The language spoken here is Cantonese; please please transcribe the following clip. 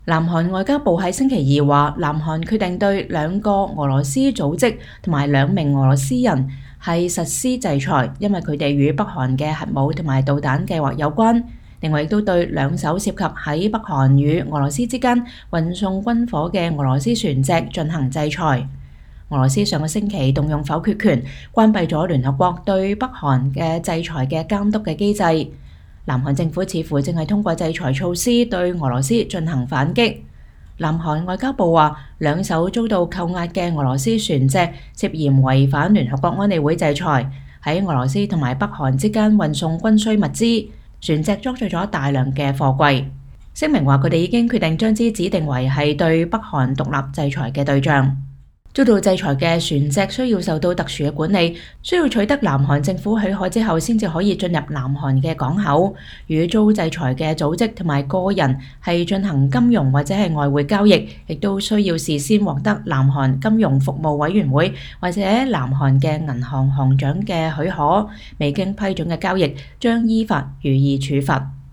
南韓外交部喺星期二話，南韓決定對2個俄羅斯組織同埋2名俄羅斯人係實施制裁，因為佢哋與北韓嘅核武同埋導彈計劃有關。另外亦都對2艘涉及喺北韓與俄羅斯之間運送軍火嘅俄羅斯船隻進行制裁。俄羅斯上個星期動用否決權，關閉咗聯合國對北韓嘅制裁嘅監督嘅機制。南韓政府似乎正係通過制裁措施對俄羅斯進行反擊。南韓外交部話，2艘遭到扣押嘅俄羅斯船隻涉嫌違反聯合國安理會制裁，喺俄羅斯同埋北韓之間運送軍需物資，船隻裝載咗大量嘅貨櫃。聲明話佢哋已經決定將之指定為係對北韓獨立制裁嘅對象。遭到制裁嘅船隻需要受到特殊嘅管理，需要取得南韓政府許可之後先至可以進入南韓嘅港口。與遭制裁嘅組織同埋個人係進行金融或者係外匯交易，亦都需要事先獲得南韓金融服務委員會或者南韓嘅銀行行長嘅許可。未經批准嘅交易將依法予以處罰。